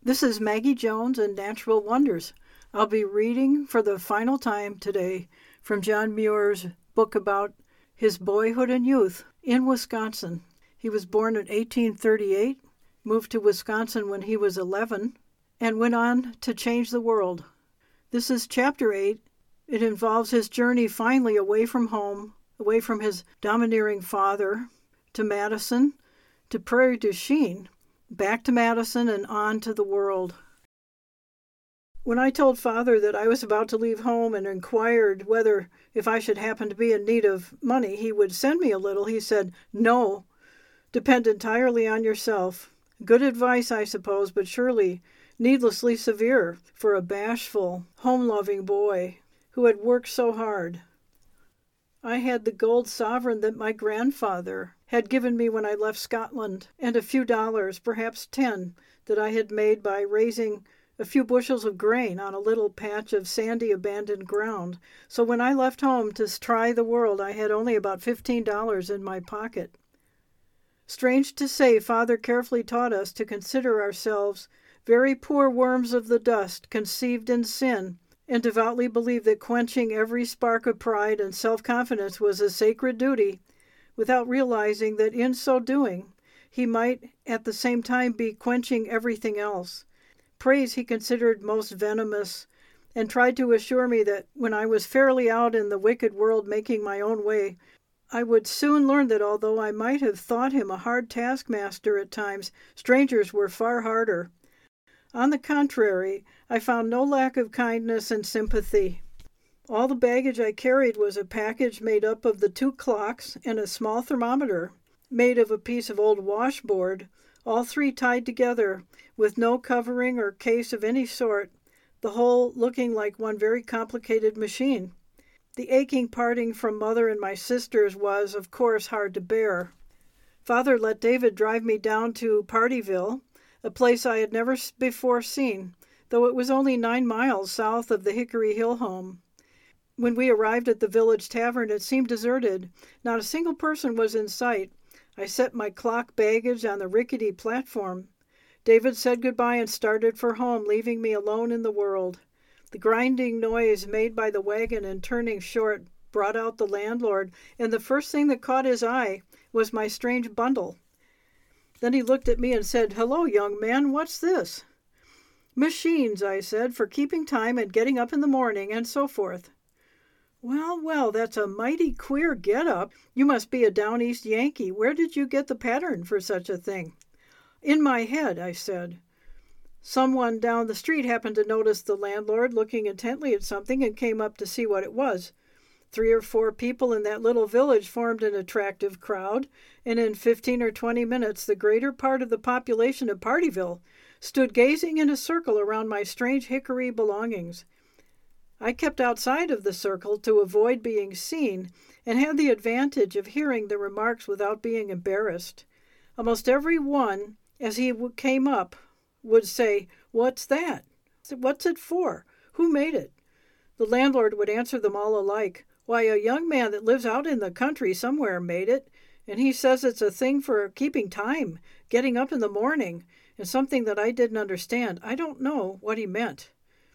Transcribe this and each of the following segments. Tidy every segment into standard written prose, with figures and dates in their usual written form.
This is Maggie Jones and Natural Wonders. I'll be reading for the final time today from John Muir's book about his boyhood and youth in Wisconsin. He was born in 1838, moved to Wisconsin when he was 11, and went on to change the world. This is Chapter 8. It involves his journey finally away from home, away from his domineering father, to Madison, to Prairie du Chien, back to Madison and on to the world. When I told Father that I was about to leave home and inquired whether, if I should happen to be in need of money, he would send me a little, he said, "No, depend entirely on yourself." Good advice, I suppose, but surely needlessly severe for a bashful, home-loving boy who had worked so hard. I had the gold sovereign that my grandfather had given me when I left Scotland, and a few dollars, perhaps 10, that I had made by raising a few bushels of grain on a little patch of sandy abandoned ground. So when I left home to try the world, I had only about $15 in my pocket. Strange to say, Father carefully taught us to consider ourselves very poor worms of the dust, conceived in sin, and devoutly believed that quenching every spark of pride and self-confidence was a sacred duty, without realizing that in so doing, he might at the same time be quenching everything else. Praise he considered most venomous, and tried to assure me that when I was fairly out in the wicked world making my own way, I would soon learn that although I might have thought him a hard taskmaster at times, strangers were far harder. On the contrary, I found no lack of kindness and sympathy. All the baggage I carried was a package made up of the 2 clocks and a small thermometer, made of a piece of old washboard, all 3 tied together, with no covering or case of any sort, the whole looking like one very complicated machine. The aching parting from Mother and my sisters was, of course, hard to bear. Father let David drive me down to Partyville, a place I had never before seen, though it was only 9 miles south of the Hickory Hill home. When we arrived at the village tavern, it seemed deserted. Not a single person was in sight. I set my clock baggage on the rickety platform. David said goodbye and started for home, leaving me alone in the world. The grinding noise made by the wagon in turning short brought out the landlord, and the first thing that caught his eye was my strange bundle. Then he looked at me and said, "Hello, young man, what's this?" "Machines," I said, "for keeping time and getting up in the morning, and so forth." "Well, well, that's a mighty queer get-up. You must be a down east Yankee. Where did you get the pattern for such a thing?" "In my head," I said. Someone down the street happened to notice the landlord looking intently at something and came up to see what it was. 3 or 4 people in that little village formed an attractive crowd, and in 15 or 20 minutes the greater part of the population of Partyville stood gazing in a circle around my strange hickory belongings. I kept outside of the circle to avoid being seen, and had the advantage of hearing the remarks without being embarrassed. Almost every one, as he came up, would say, "What's that? What's it for? Who made it?" The landlord would answer them all alike. "Why, a young man that lives out in the country somewhere made it, and he says it's a thing for keeping time, getting up in the morning, and something that I didn't understand. I don't know what he meant."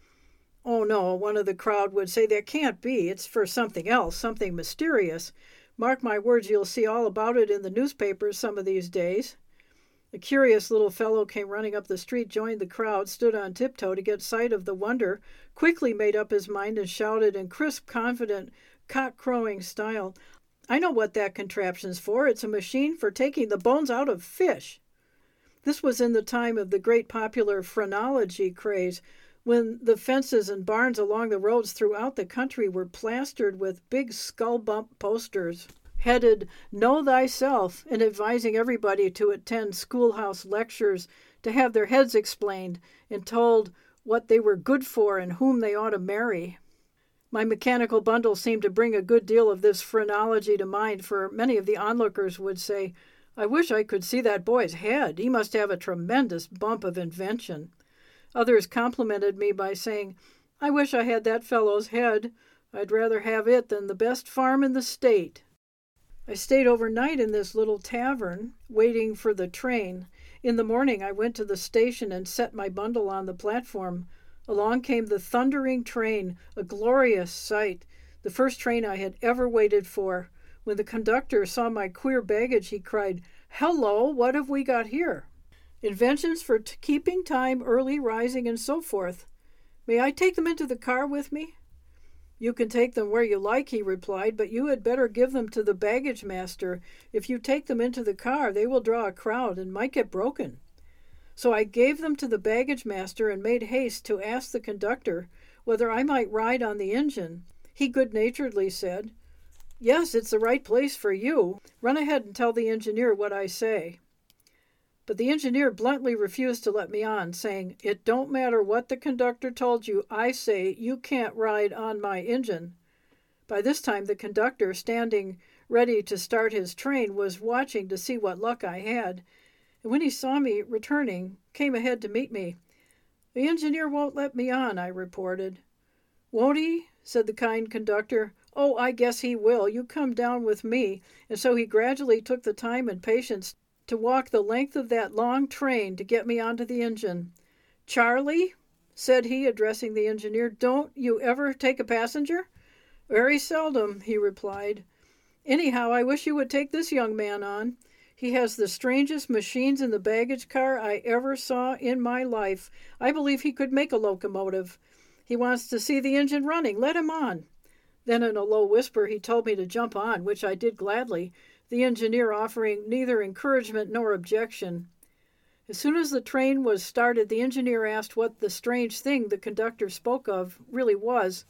"Oh, no," one of the crowd would say, "that can't be. It's for something else, something mysterious. Mark my words, you'll see all about it in the newspapers some of these days." A curious little fellow came running up the street, joined the crowd, stood on tiptoe to get sight of the wonder, quickly made up his mind, and shouted in crisp, confident, cock-crowing style, "I know what that contraption's for. It's a machine for taking the bones out of fish." This was in the time of the great popular phrenology craze, when the fences and barns along the roads throughout the country were plastered with big skull-bump posters headed "Know Thyself," and advising everybody to attend schoolhouse lectures, to have their heads explained, and told what they were good for and whom they ought to marry. My mechanical bundle seemed to bring a good deal of this phrenology to mind, for many of the onlookers would say, "I wish I could see that boy's head. He must have a tremendous bump of invention." Others complimented me by saying, "I wish I had that fellow's head. I'd rather have it than the best farm in the state." I stayed overnight in this little tavern, waiting for the train. In the morning I went to the station and set my bundle on the platform. Along came the thundering train, a glorious sight, the first train I had ever waited for. When the conductor saw my queer baggage, he cried, "Hello, what have we got here?" Inventions for keeping time, early rising, and so forth. May I take them into the car with me? You can take them where you like, he replied, but you had better give them to the baggage master. If you take them into the car, they will draw a crowd and might get broken. So I gave them to the baggage master and made haste to ask the conductor whether I might ride on the engine. He good-naturedly said, "Yes, it's the right place for you. Run ahead and tell the engineer what I say." But the engineer bluntly refused to let me on, saying, "It don't matter what the conductor told you, I say you can't ride on my engine." By this time the conductor, standing ready to start his train, was watching to see what luck I had, and when he saw me returning, came ahead to meet me. "The engineer won't let me on," I reported. "Won't he?" said the kind conductor. "Oh, I guess he will. You come down with me." And so he gradually took the time and patience to walk the length of that long train to get me onto the engine. "Charlie," said he, addressing the engineer, "don't you ever take a passenger?" "Very seldom," he replied. "Anyhow, I wish you would take this young man on. He has the strangest machines in the baggage car I ever saw in my life. I believe he could make a locomotive. He wants to see the engine running. Let him on." Then in a low whisper he told me to jump on, which I did gladly, the engineer offering neither encouragement nor objection. As soon as the train was started, the engineer asked what the strange thing the conductor spoke of really was.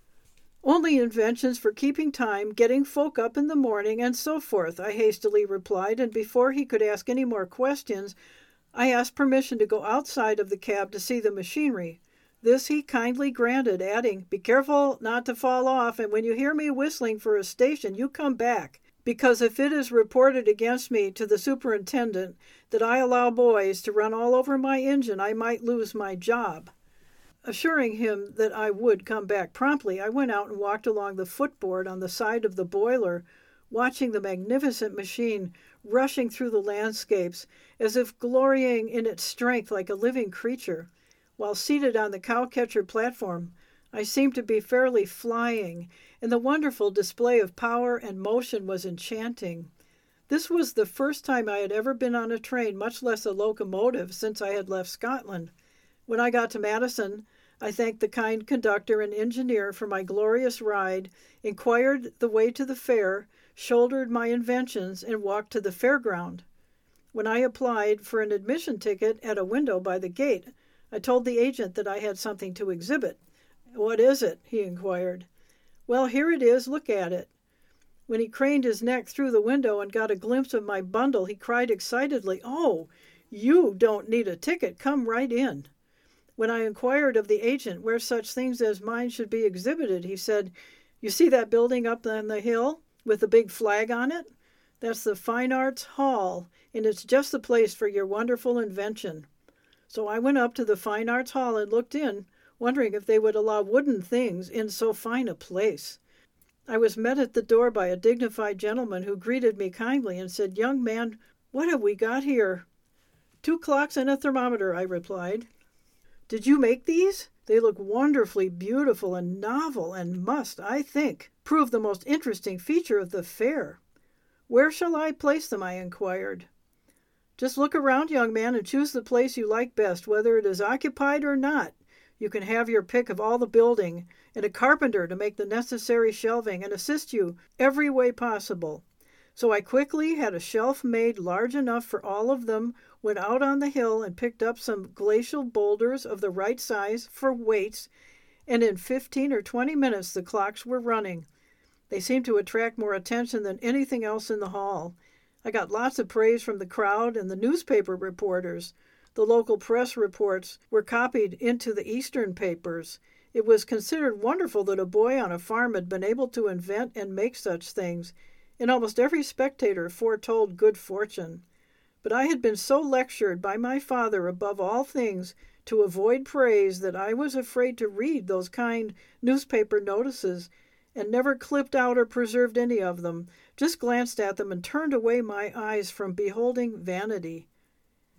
"Only inventions for keeping time, getting folk up in the morning, and so forth," I hastily replied, and before he could ask any more questions, I asked permission to go outside of the cab to see the machinery. This he kindly granted, adding, "Be careful not to fall off, and when you hear me whistling for a station, you come back, because if it is reported against me to the superintendent that I allow boys to run all over my engine, I might lose my job." Assuring him that I would come back promptly, I went out and walked along the footboard on the side of the boiler, watching the magnificent machine rushing through the landscapes, as if glorying in its strength like a living creature. While seated on the cowcatcher platform, I seemed to be fairly flying, and the wonderful display of power and motion was enchanting. This was the first time I had ever been on a train, much less a locomotive, since I had left Scotland. When I got to Madison, I thanked the kind conductor and engineer for my glorious ride, inquired the way to the fair, shouldered my inventions, and walked to the fairground. When I applied for an admission ticket at a window by the gate, I told the agent that I had something to exhibit. "What is it?" he inquired. "Well, here it is. Look at it." When he craned his neck through the window and got a glimpse of my bundle, he cried excitedly, "Oh, you don't need a ticket. Come right in." When I inquired of the agent where such things as mine should be exhibited, he said, "You see that building up on the hill with the big flag on it? That's the Fine Arts Hall, and it's just the place for your wonderful invention." So I went up to the Fine Arts Hall and looked in, wondering if they would allow wooden things in so fine a place. I was met at the door by a dignified gentleman who greeted me kindly and said, "Young man, what have we got here?" "2 clocks and a thermometer," I replied. "Did you make these? They look wonderfully beautiful and novel, and must, I think, prove the most interesting feature of the fair." "Where shall I place them?" I inquired. "Just look around, young man, and choose the place you like best, whether it is occupied or not. You can have your pick of all the building, and a carpenter to make the necessary shelving and assist you every way possible." So I quickly had a shelf made large enough for all of them, went out on the hill and picked up some glacial boulders of the right size for weights, and in 15 or 20 minutes the clocks were running. They seemed to attract more attention than anything else in the hall. I got lots of praise from the crowd and the newspaper reporters. The local press reports were copied into the Eastern papers. It was considered wonderful that a boy on a farm had been able to invent and make such things, and almost every spectator foretold good fortune. But I had been so lectured by my father above all things to avoid praise that I was afraid to read those kind newspaper notices, and never clipped out or preserved any of them, just glanced at them and turned away my eyes from beholding vanity.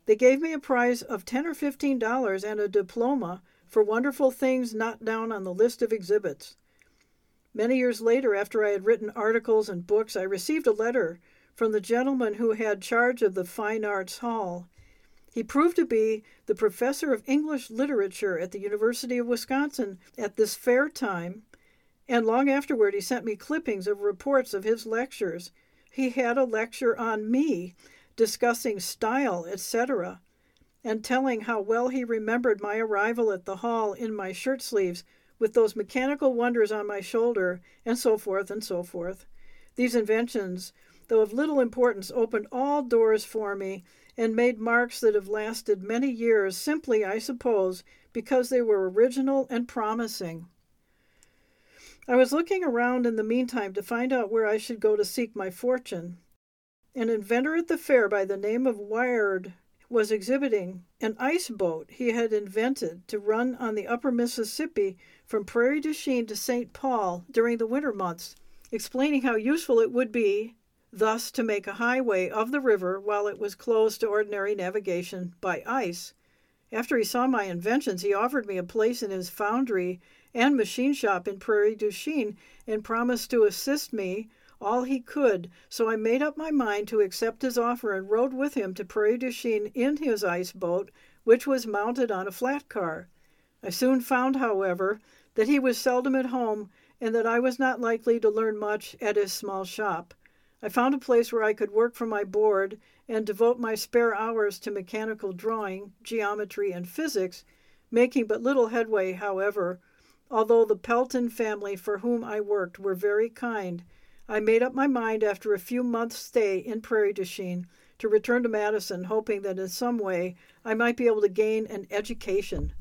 They gave me a prize of $10 or $15 and a diploma for wonderful things not down on the list of exhibits. Many years later, after I had written articles and books, I received a letter from the gentleman who had charge of the Fine Arts Hall. He proved to be the professor of English literature at the University of Wisconsin at this fair time, and long afterward he sent me clippings of reports of his lectures. He had a lecture on me, discussing style, etc., and telling how well he remembered my arrival at the hall in my shirt sleeves with those mechanical wonders on my shoulder, and so forth and so forth. These inventions, though of little importance, opened all doors for me and made marks that have lasted many years, simply, I suppose, because they were original and promising. I was looking around in the meantime to find out where I should go to seek my fortune. An inventor at the fair by the name of Wired was exhibiting an ice boat he had invented to run on the upper Mississippi from Prairie du Chien to St. Paul during the winter months, explaining how useful it would be thus to make a highway of the river while it was closed to ordinary navigation by ice. After he saw my inventions, he offered me a place in his foundry and machine shop in Prairie du Chien and promised to assist me all he could, so I made up my mind to accept his offer and rode with him to Prairie du Chien in his ice boat, which was mounted on a flat car. I soon found, however, that he was seldom at home and that I was not likely to learn much at his small shop. I found a place where I could work for my board and devote my spare hours to mechanical drawing, geometry, and physics, making but little headway, however. Although the Pelton family for whom I worked were very kind, I made up my mind after a few months' stay in Prairie du Chien to return to Madison, hoping that in some way I might be able to gain an education.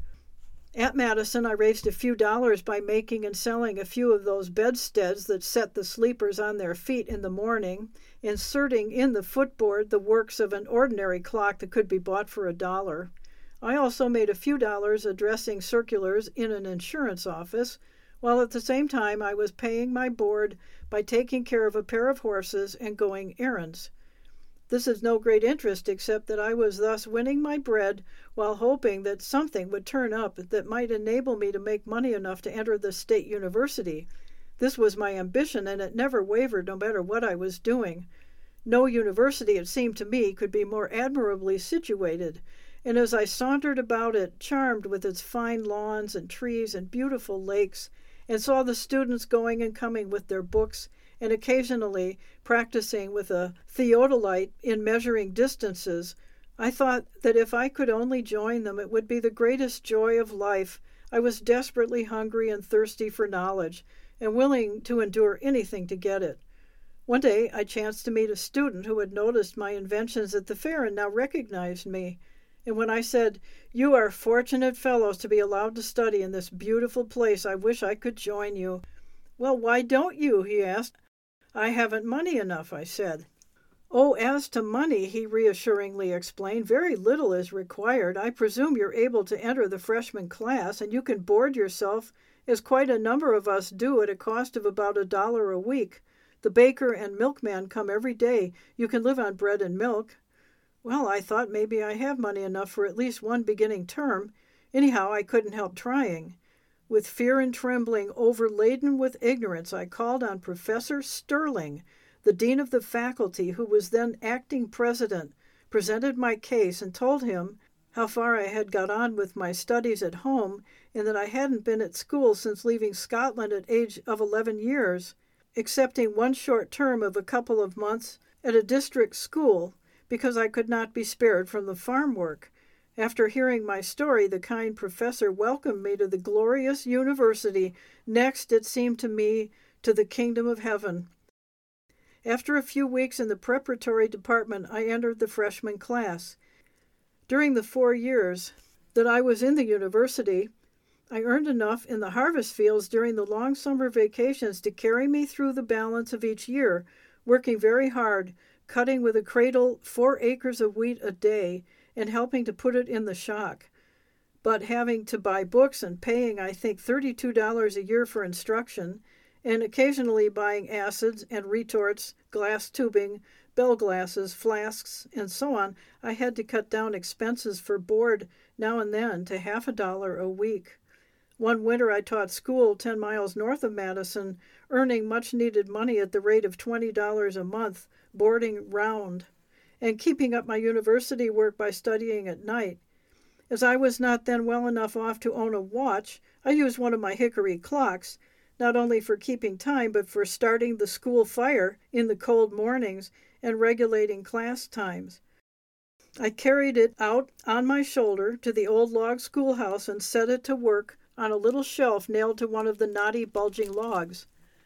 At Madison, I raised a few dollars by making and selling a few of those bedsteads that set the sleepers on their feet in the morning, inserting in the footboard the works of an ordinary clock that could be bought for $1. I also made a few dollars addressing circulars in an insurance office, while at the same time I was paying my board by taking care of a pair of horses and going errands. This is no great interest, except that I was thus winning my bread while hoping that something would turn up that might enable me to make money enough to enter the state university. This was my ambition, and it never wavered no matter what I was doing. No university, it seemed to me, could be more admirably situated, and as I sauntered about it, charmed with its fine lawns and trees and beautiful lakes, and saw the students going and coming with their books, and occasionally practicing with a theodolite in measuring distances, I thought that if I could only join them, it would be the greatest joy of life. I was desperately hungry and thirsty for knowledge, and willing to endure anything to get it. One day I chanced to meet a student who had noticed my inventions at the fair and now recognized me. And when I said, "You are fortunate fellows to be allowed to study in this beautiful place. I wish I could join you." "Well, why don't you?" he asked. "I haven't money enough," I said. "Oh, as to money," he reassuringly explained, "very little is required. I presume you're able to enter the freshman class, and you can board yourself, as quite a number of us do, at a cost of about $1 a week. The baker and milkman come every day. You can live on bread and milk." Well, I thought maybe I have money enough for at least one beginning term. Anyhow, I couldn't help trying. With fear and trembling, overladen with ignorance, I called on Professor Sterling, the dean of the faculty, who was then acting president, presented my case, and told him how far I had got on with my studies at home, and that I hadn't been at school since leaving Scotland at age of 11 years, excepting one short term of a couple of months at a district school, because I could not be spared from the farm work. After hearing my story, the kind professor welcomed me to the glorious university, next, it seemed to me, to the kingdom of heaven. After a few weeks in the preparatory department, I entered the freshman class. During the 4 years that I was in the university, I earned enough in the harvest fields during the long summer vacations to carry me through the balance of each year, working very hard, cutting with a cradle 4 acres of wheat a day, and helping to put it in the shock, but having to buy books and paying, I think, $32 a year for instruction, and occasionally buying acids and retorts, glass tubing, bell glasses, flasks, and so on, I had to cut down expenses for board now and then to $50 a week. One winter I taught school 10 miles north of Madison, earning much-needed money at the rate of $20 a month, boarding round, and keeping up my university work by studying at night. As I was not then well enough off to own a watch, I used one of my hickory clocks, not only for keeping time, but for starting the school fire in the cold mornings and regulating class times. I carried it out on my shoulder to the old log schoolhouse and set it to work on a little shelf nailed to one of the knotty, bulging logs.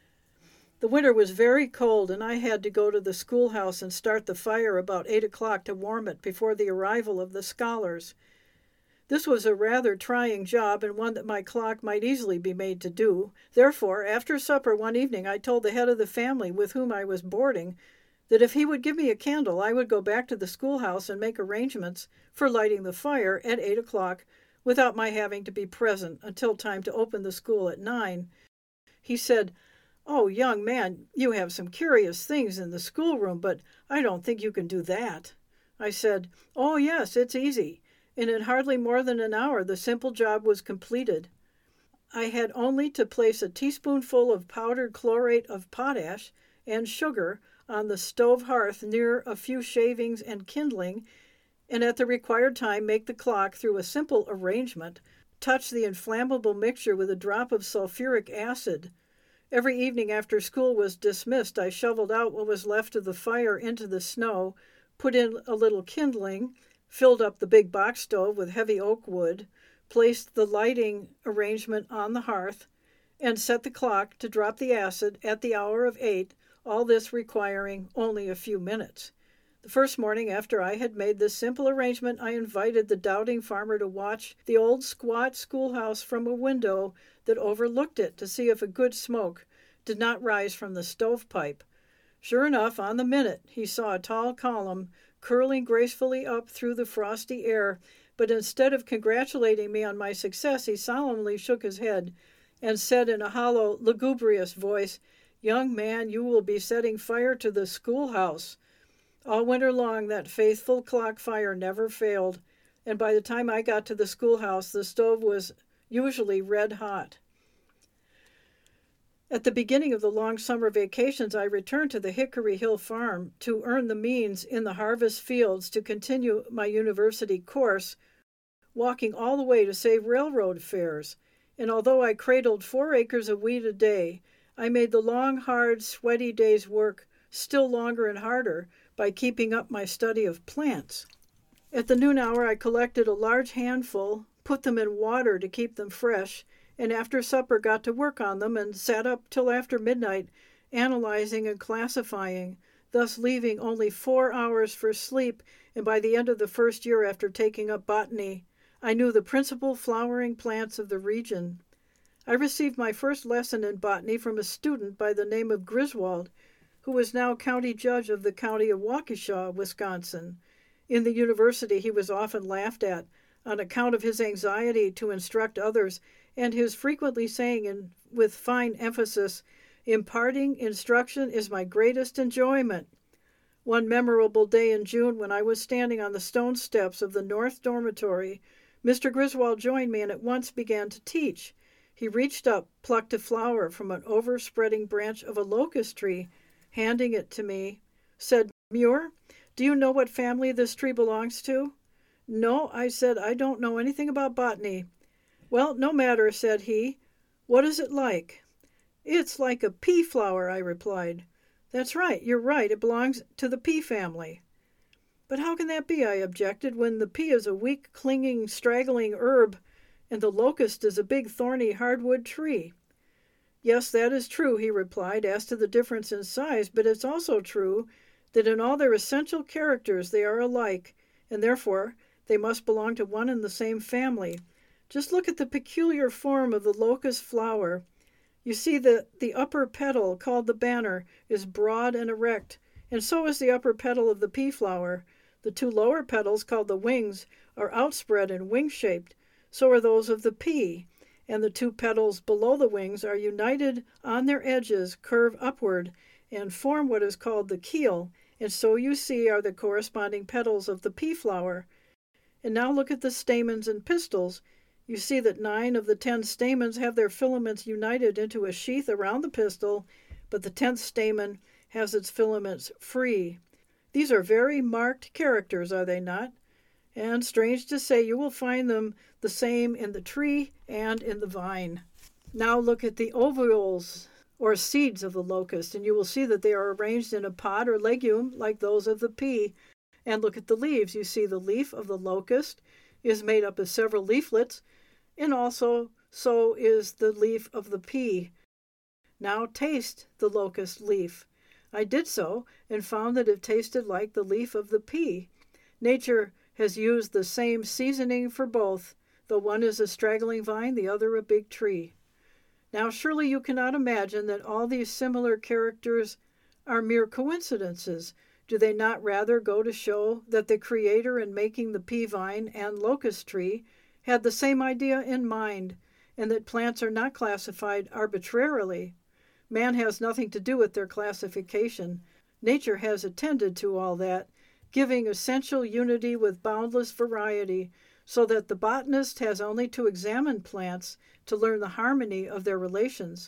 The winter was very cold, and I had to go to the schoolhouse and start the fire about 8 o'clock to warm it before the arrival of the scholars. This was a rather trying job, and one that my clock might easily be made to do. Therefore, after supper one evening, I told the head of the family with whom I was boarding that if he would give me a candle, I would go back to the schoolhouse and make arrangements for lighting the fire at 8 o'clock without my having to be present until time to open the school at 9. He said, "Oh, young man, you have some curious things in the schoolroom, but I don't think you can do that." I said, "Oh, yes, it's easy." And in hardly more than an hour the simple job was completed. I had only to place a teaspoonful of powdered chlorate of potash and sugar on the stove hearth near a few shavings and kindling, and at the required time make the clock through a simple arrangement, touch the inflammable mixture with a drop of sulfuric acid. Every evening after school was dismissed, I shoveled out what was left of the fire into the snow, put in a little kindling, filled up the big box stove with heavy oak wood, placed the lighting arrangement on the hearth, and set the clock to drop the acid at the hour of 8, all this requiring only a few minutes. The first morning after I had made this simple arrangement, I invited the doubting farmer to watch the old squat schoolhouse from a window that overlooked it to see if a good smoke did not rise from the stovepipe. Sure enough, on the minute, he saw a tall column curling gracefully up through the frosty air, but instead of congratulating me on my success, he solemnly shook his head and said in a hollow, lugubrious voice, "Young man, you will be setting fire to the schoolhouse." All winter long that faithful clock fire never failed, and by the time I got to the schoolhouse, the stove was usually red hot. At the beginning of the long summer vacations, I returned to the Hickory Hill farm to earn the means in the harvest fields to continue my university course, walking all the way to save railroad fares. And although I cradled 4 acres of wheat a day, I made the long, hard, sweaty day's work still longer and harder by keeping up my study of plants. At the noon hour, I collected a large handful, put them in water to keep them fresh, and after supper got to work on them and sat up till after midnight analyzing and classifying, thus leaving only 4 hours for sleep, and by the end of the first year after taking up botany, I knew the principal flowering plants of the region. I received my first lesson in botany from a student by the name of Griswold, who was now county judge of the county of Waukesha, Wisconsin. In the university he was often laughed at on account of his anxiety to instruct others and his frequently saying with fine emphasis, "Imparting instruction is my greatest enjoyment." One memorable day in June, when I was standing on the stone steps of the North Dormitory, Mr. Griswold joined me and at once began to teach. He reached up, plucked a flower from an overspreading branch of a locust tree, handing it to me, said, "Muir, do you know what family this tree belongs to?" "No," I said, "I don't know anything about botany." "Well, no matter," said he. "What is it like?" "It's like a pea flower," I replied. "That's right, you're right, it belongs to the pea family." "But how can that be," I objected, "when the pea is a weak, clinging, straggling herb, and the locust is a big, thorny, hardwood tree?" "Yes, that is true," he replied, "as to the difference in size, but it's also true that in all their essential characters they are alike, and therefore they must belong to one and the same family. Just look at the peculiar form of the locust flower. You see the upper petal, called the banner, is broad and erect, and so is the upper petal of the pea flower. The 2 lower petals, called the wings, are outspread and wing-shaped. So are those of the pea, and the 2 petals below the wings are united on their edges, curve upward, and form what is called the keel, and so you see are the corresponding petals of the pea flower. And now look at the stamens and pistils. You see that 9 of the 10 stamens have their filaments united into a sheath around the pistil, but the 10th stamen has its filaments free. These are very marked characters, are they not? And strange to say, you will find them the same in the tree and in the vine. Now look at the ovules, or seeds of the locust, and you will see that they are arranged in a pod or legume like those of the pea. And look at the leaves. You see the leaf of the locust is made up of several leaflets, and also so is the leaf of the pea. Now taste the locust leaf. I did so and found that it tasted like the leaf of the pea. Nature has used the same seasoning for both, though one is a straggling vine, the other a big tree. Now surely you cannot imagine that all these similar characters are mere coincidences. Do they not rather go to show that the Creator in making the pea vine and locust tree had the same idea in mind, and that plants are not classified arbitrarily? Man has nothing to do with their classification. Nature has attended to all that, giving essential unity with boundless variety, so that the botanist has only to examine plants to learn the harmony of their relations.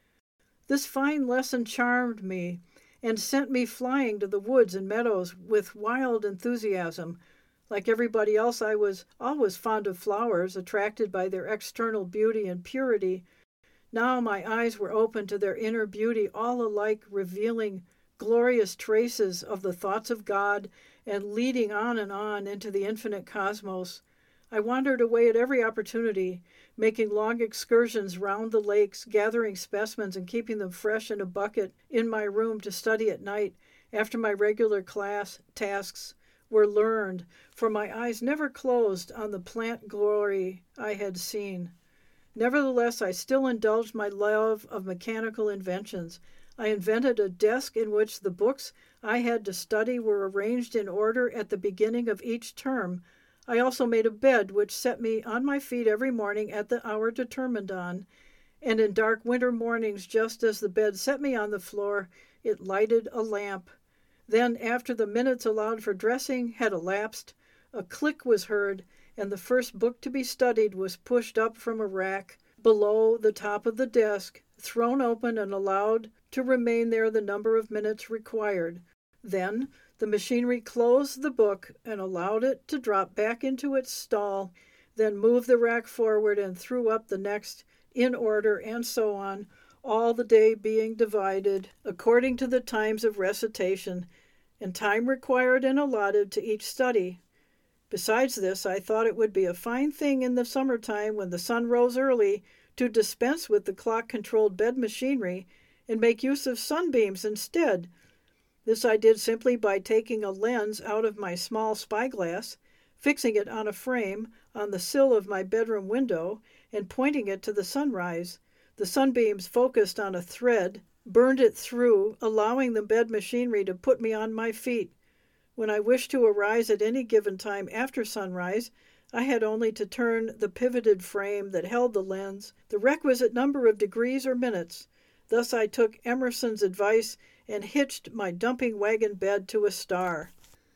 This fine lesson charmed me, and sent me flying to the woods and meadows with wild enthusiasm. Like everybody else, I was always fond of flowers, attracted by their external beauty and purity. Now my eyes were open to their inner beauty, all alike revealing glorious traces of the thoughts of God and leading on and on into the infinite cosmos. I wandered away at every opportunity, making long excursions round the lakes, gathering specimens and keeping them fresh in a bucket in my room to study at night after my regular class tasks were learned, for my eyes never closed on the plant glory I had seen. Nevertheless, I still indulged my love of mechanical inventions. I invented a desk in which the books I had to study were arranged in order at the beginning of each term. I also made a bed which set me on my feet every morning at the hour determined on, and in dark winter mornings, just as the bed set me on the floor, it lighted a lamp. Then, after the minutes allowed for dressing had elapsed, a click was heard, and the first book to be studied was pushed up from a rack below the top of the desk, thrown open and allowed to remain there the number of minutes required. Then the machinery closed the book and allowed it to drop back into its stall, then moved the rack forward and threw up the next in order, and so on, all the day being divided according to the times of recitation, and time required and allotted to each study. Besides this, I thought it would be a fine thing in the summertime, when the sun rose early, to dispense with the clock-controlled bed machinery and make use of sunbeams instead. This I did simply by taking a lens out of my small spyglass, fixing it on a frame on the sill of my bedroom window, and pointing it to the sunrise. The sunbeams focused on a thread, burned it through, allowing the bed machinery to put me on my feet. When I wished to arise at any given time after sunrise, I had only to turn the pivoted frame that held the lens the requisite number of degrees or minutes. Thus I took Emerson's advice and hitched my dumping wagon bed to a star.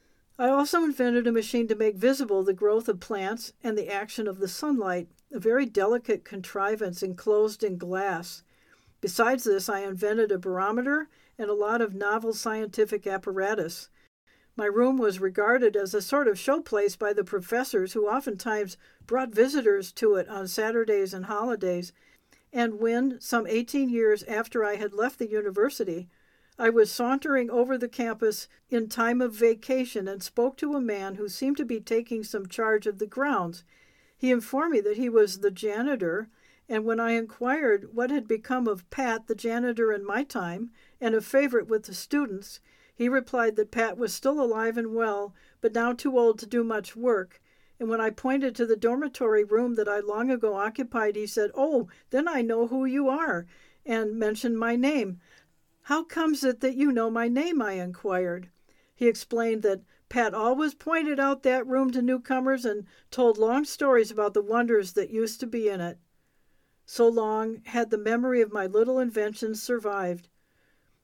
I also invented a machine to make visible the growth of plants and the action of the sunlight, a very delicate contrivance enclosed in glass. Besides this, I invented a barometer and a lot of novel scientific apparatus. My room was regarded as a sort of showplace by the professors, who oftentimes brought visitors to it on Saturdays and holidays, and when, some 18 years after I had left the university, I was sauntering over the campus in time of vacation and spoke to a man who seemed to be taking some charge of the grounds. He informed me that he was the janitor, and when I inquired what had become of Pat, the janitor in my time, and a favorite with the students, he replied that Pat was still alive and well, but now too old to do much work. And when I pointed to the dormitory room that I long ago occupied, he said, "Oh, then I know who you are," and mentioned my name. "How comes it that you know my name?" I inquired. He explained that Pat always pointed out that room to newcomers and told long stories about the wonders that used to be in it. So long had the memory of my little inventions survived.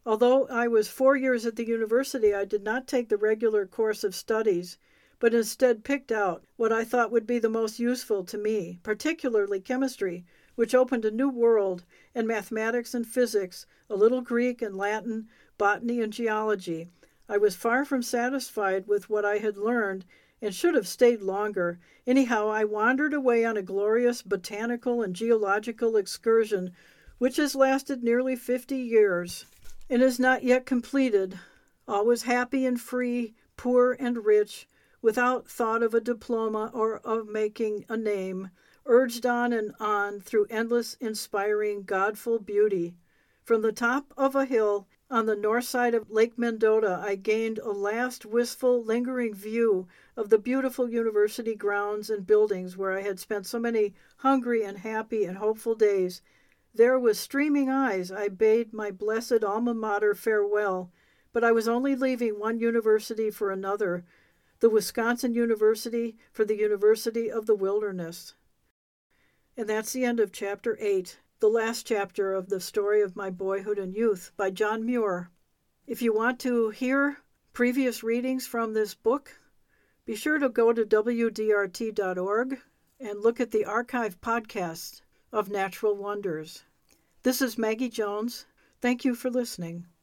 Although I was 4 years at the university, I did not take the regular course of studies, but instead picked out what I thought would be the most useful to me, particularly chemistry, which opened a new world, and mathematics and physics, a little Greek and Latin, botany and geology. I was far from satisfied with what I had learned and should have stayed longer. Anyhow, I wandered away on a glorious botanical and geological excursion, which has lasted nearly 50 years and is not yet completed. Always happy and free, poor and rich, without thought of a diploma or of making a name, urged on and on through endless, inspiring, godful beauty. From the top of a hill on the north side of Lake Mendota, I gained a last wistful, lingering view of the beautiful university grounds and buildings where I had spent so many hungry and happy and hopeful days. There, with streaming eyes, I bade my blessed alma mater farewell, but I was only leaving one university for another, the Wisconsin University for the University of the Wilderness. And that's the end of Chapter 8, the last chapter of the story of my boyhood and youth by John Muir. If you want to hear previous readings from this book, be sure to go to wdrt.org and look at the archive podcasts of Natural Wonders. This is Maggie Jones. Thank you for listening.